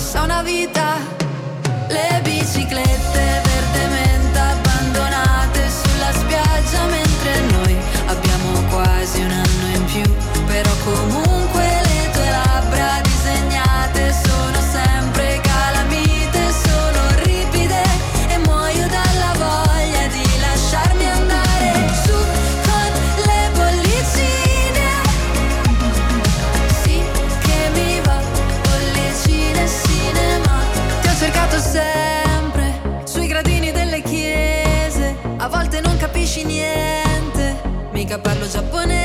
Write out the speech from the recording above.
passa una vita. Le biciclette verde menta abbandonate sulla spiaggia, mentre noi abbiamo quasi un anno in più. Però comunque le tue labbra disegnate sono sempre calamite, sono ripide e muoio dalla voglia di lasciarmi andare su con le bollicine. Sì che mi va, bollicine, cinema. Ti ho cercato sempre sui gradini delle chiese, a volte non capisci niente, mica parlo giapponese.